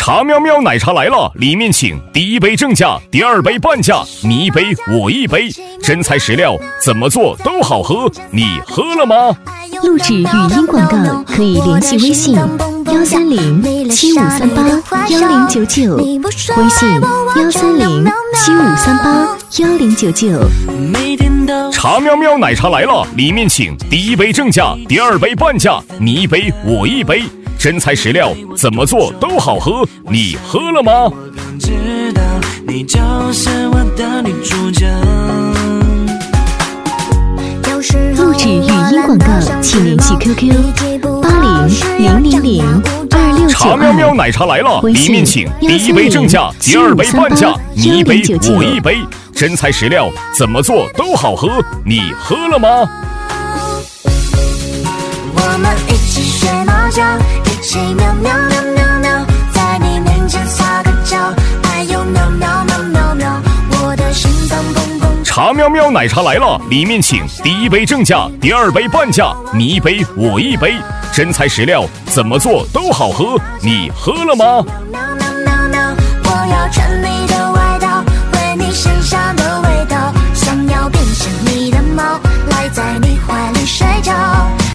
茶喵喵奶茶来了，里面请第一杯正价，第二杯半价，你一杯我一杯，真材实料，怎么做都好喝，你喝了吗？ 录制语音广告可以联系微信13075381099，微信13075381099。 茶喵喵奶茶来了，里面请第一杯正价，第二杯半价，你一杯我一杯，真材实料，怎么做都好喝，你喝了吗？ 录制语音广告请联系 QQ80000269。 茶喵喵奶茶来了，里面请第一杯正价，第二杯半价，你一杯我一杯，真材实料，怎么做都好喝，你喝了吗？ 我们一起学猫叫，一起喵喵喵喵喵，在你面前撒个娇，哎呦喵喵喵喵喵，我的心脏砰砰。 茶喵喵奶茶来了，里面请第一杯正价，第二杯半价，你一杯我一杯，真材实料，怎么做都好喝，你喝了吗？ 喵喵喵喵，我要全力的。